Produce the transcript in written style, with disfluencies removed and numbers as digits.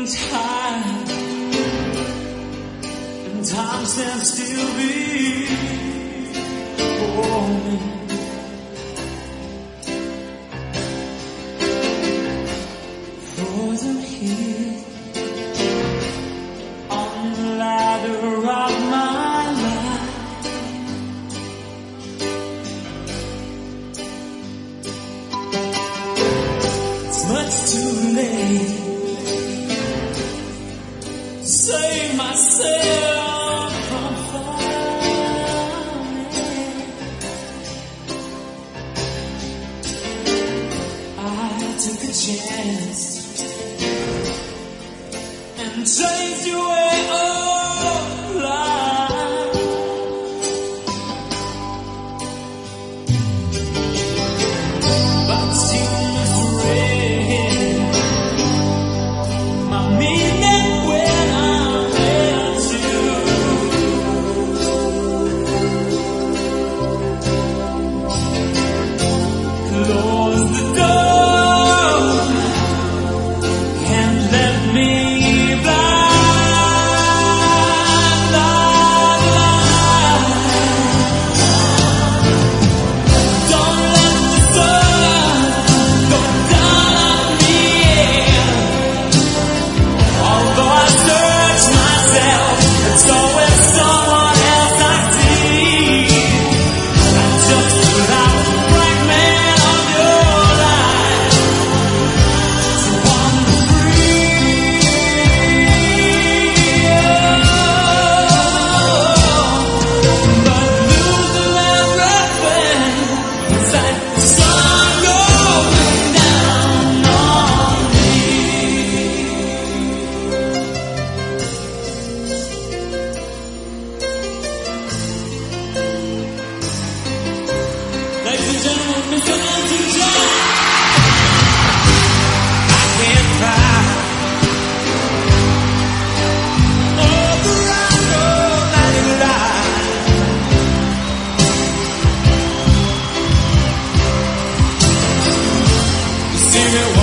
time, and time stands still before me. Frozen here on the ladder of my life. It's much too late to save myself from falling. I took a chance and changed your way of life. But you misread my meaning when I met you. Close the door and let me Mr. Elton John. I can't cry over I know that you lie. You see me